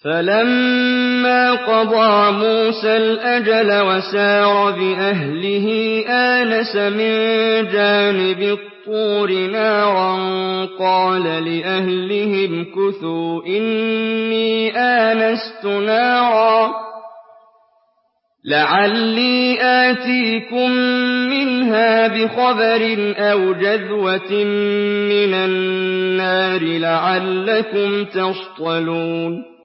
فَلَمَّا قَضَىٰ مُوسَى الْأَجَلَ وَسَارَ بِأَهْلِهِ آنَسَ مِن جَانِبِ الطُّورِ نَارًا قَالَ لِأَهْلِهِ امْكُثُوا إِنِّي آنَسْتُ نَارًا لَّعَلِّي آتِيكُم مِّنْهَا بِخَبَرٍ أَوْ جَذْوَةٍ مِّنَ النَّارِ لَعَلَّكُمْ تَصْطَلُونَ